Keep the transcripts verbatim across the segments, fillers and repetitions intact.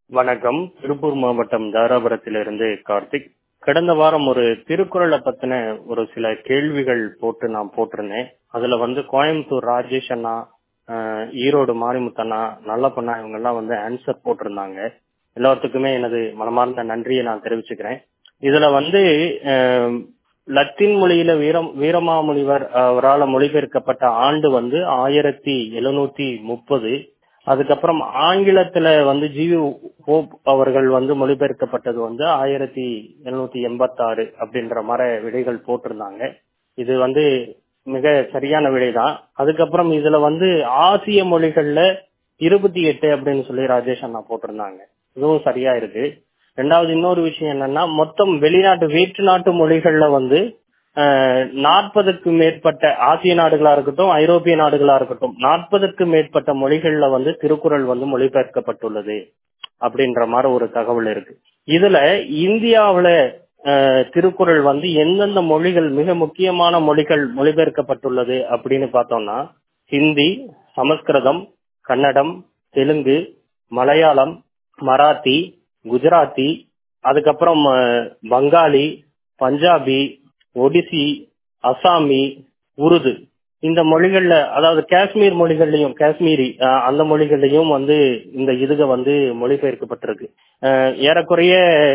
வணக்கம். திருப்பூர் மாவட்டம் தாராபுரத்திலிருந்து கார்த்திக். கடந்த வாரம் ஒரு திருக்குறளை பத்தின ஒரு சில கேள்விகள் போட்டு நான் போட்டிருந்தேன். அதுல வந்து கோயம்புத்தூர் ராஜேஷ் அண்ணா, ஆஹ், ஈரோடு மாரிமுத்தண்ணா, நல்லப்பண்ணா இவங்க எல்லாம் வந்து ஆன்சர் போட்டிருந்தாங்க. எல்லாத்துக்குமே எனது மனமார்ந்த நன்றியை நான் தெரிவிச்சுக்கிறேன். இதுல வந்து ஆஹ், லத்தீன் மொழியில வீரம் வீரமாமுனிவர் அவரால் மொழிபெயர்க்கப்பட்ட ஆண்டு வந்து ஆயிரத்தி எழுநூத்தி முப்பது. அதுக்கப்புறம் ஆங்கிலத்துல வந்து ஜி ஹோப் அவர்கள் வந்து மொழிபெயர்க்கப்பட்டது வந்து ஆயிரத்தி எழுநூத்தி எண்பத்தி ஆறு அப்படின்ற மாதிரி விடைகள் போட்டிருந்தாங்க. இது வந்து மிக சரியான விடைதான். அதுக்கப்புறம் இதுல வந்து ஆசிய மொழிகள்ல இருபத்தி எட்டு அப்படின்னு சொல்லி ராஜேஷ் அண்ணா போட்டிருந்தாங்க. இதுவும் சரியா இருக்கு. ரெண்டாவது இன்னொரு விஷயம் என்னன்னா, மொத்தம் வெளிநாட்டு வேற்று நாட்டு மொழிகள்ல வந்து நாற்பதுக்கு மேற்பட்ட ஆசிய நாடுகளா இருக்கட்டும், ஐரோப்பிய நாடுகளா இருக்கட்டும், நாற்பதுக்கு மேற்பட்ட மொழிகள்ல வந்து திருக்குறள் வந்து மொழிபெயர்க்கப்பட்டுள்ளது அப்படின்ற மாதிரி ஒரு தகவல் இருக்கு. இதுல இந்தியாவுல திருக்குறள் வந்து எந்தெந்த மொழிகள் மிக முக்கியமான மொழிகள் மொழிபெயர்க்கப்பட்டுள்ளது அப்படின்னு பார்த்தோம்னா, ஹிந்தி, சமஸ்கிருதம், கன்னடம், தெலுங்கு, மலையாளம், மராத்தி, குஜராத்தி, அதுக்கப்புறம் பங்காளி, பஞ்சாபி, ஒடிசி, அசாமி, உருது, இந்த மொழிகள்ல, அதாவது காஷ்மீர் மொழிகள்லயும் காஷ்மீரி அந்த மொழிகள்லயும் வந்து இந்த இதுக வந்து மொழிபெயர்க்கப்பட்டிருக்கு. ஏறக்குறைய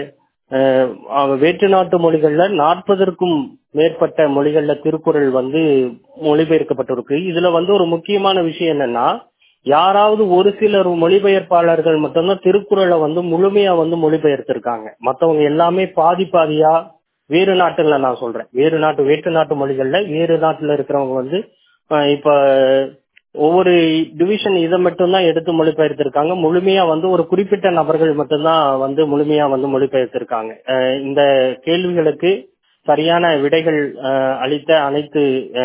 வேற்று நாட்டு மொழிகள்ல நாற்பதற்கும் மேற்பட்ட மொழிகள்ல திருக்குறள் வந்து மொழிபெயர்க்கப்பட்டிருக்கு. இதுல வந்து ஒரு முக்கியமான விஷயம் என்னன்னா, யாராவது ஒரு சிலர் மொழிபெயர்ப்பாளர்கள் மட்டும்தான் திருக்குறளை வந்து முழுமையா வந்து மொழிபெயர்த்திருக்காங்க. மற்றவங்க எல்லாமே பாதி பாதியா வேறு நாட்டுல, நான் சொல்றேன் வேறு நாட்டு வேற்று நாட்டு மொழிகள்ல வேறு நாட்டுல இருக்கிறவங்க வந்து இப்ப ஒவ்வொரு டிவிஷன் இதை மட்டும்தான் எடுத்து மொழிபெயர்த்திருக்காங்க. முழுமையா வந்து ஒரு குறிப்பிட்ட நபர்கள் மட்டும்தான் வந்து முழுமையா வந்து மொழிபெயர்த்திருக்காங்க. இந்த கேள்விகளுக்கு சரியான விடைகள் அளித்த அனைத்து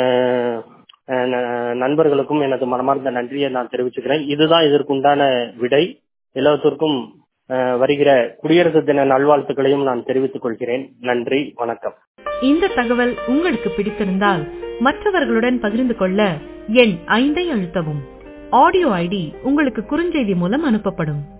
நண்பர்களுக்கும் எனது மனமார்ந்த நன்றியை நான் தெரிவிச்சுக்கிறேன். இதுதான் இதற்குண்டான விடை. எல்லாத்திற்கும் வருகிற குடியரசு தின நல்வாழ்த்துக்களையும் நான் தெரிவித்துக் கொள்கிறேன். நன்றி, வணக்கம். இந்த தகவல் உங்களுக்கு பிடித்திருந்தால் மற்றவர்களுடன் பகிர்ந்து கொள்ள எண் ஐந்தை அழுத்தவும். ஆடியோ ஐடி உங்களுக்கு குறுஞ்செய்தி மூலம் அனுப்பப்படும்.